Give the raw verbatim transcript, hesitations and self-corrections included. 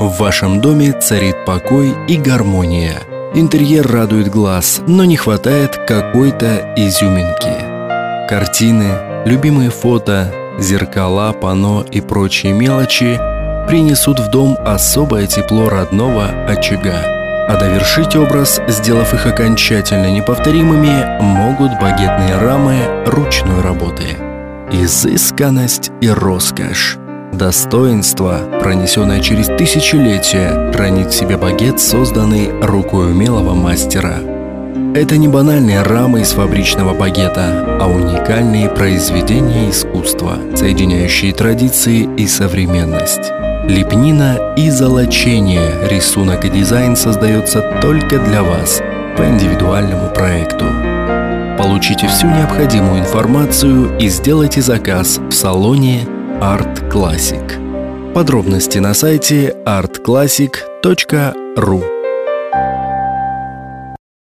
В вашем доме царит покой и гармония. Интерьер радует глаз, но не хватает какой-то изюминки. Картины, любимые фото, зеркала, панно и прочие мелочи принесут в дом особое тепло родного очага. А довершить образ, сделав их окончательно неповторимыми, могут багетные рамы ручной работы. Изысканность и роскошь. Достоинство, пронесенное через тысячелетия, хранит в себе багет, созданный рукой умелого мастера. Это не банальные рамы из фабричного багета, а уникальные произведения искусства, соединяющие традиции и современность. Лепнина и золочение, рисунок и дизайн создается только для вас по индивидуальному проекту. Получите всю необходимую информацию и сделайте заказ в салоне Art Classic. Подробности на сайте арт классик точка ру.